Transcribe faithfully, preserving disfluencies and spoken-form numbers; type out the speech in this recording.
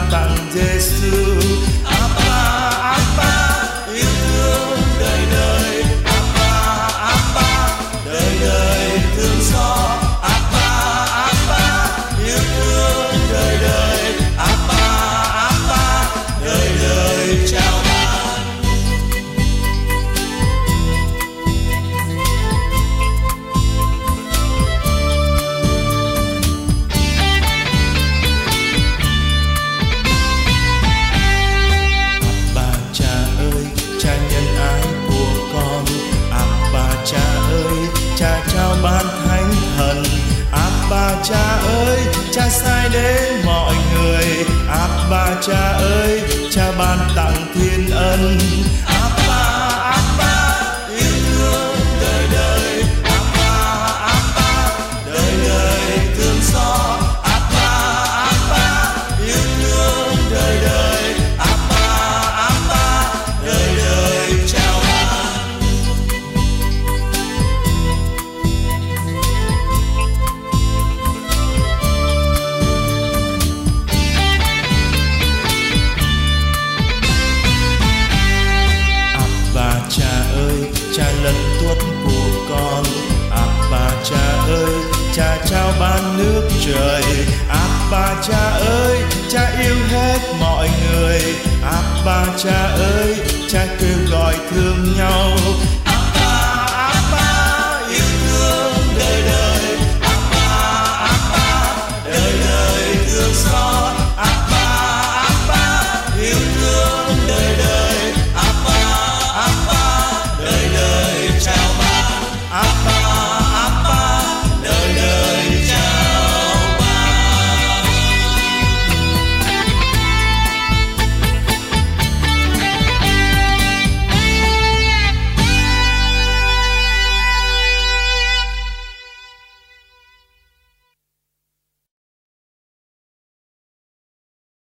tặng Giêsu. Abba, Abba, yêu thương đời đời. Abba, Abba, đời đời thương xót. Abba, Abba, yêu thương đời đời. Abba, Abba, đời đời chào ban. Abba cha ơi, cha nhân ái của con. Abba cha ơi, cha trao ban thánh thần. Abba cha ơi, cha sai đến mọi người. Abba cha ơi, cha ban tặng thiên ân. Abba, Abba, yêu thương đời đời. Abba, Abba, đời đời thương xót. Abba, Abba, yêu thương đời đời. Abba, Abba, đời đời chào ban. Abba cha ơi, cha lần tuất của con. Abba cha ơi, cha trao ban nước trời. Abba cha ơi, cha yêu hết mọi người. Abba cha ơi, cha kêu gọi thương nhau.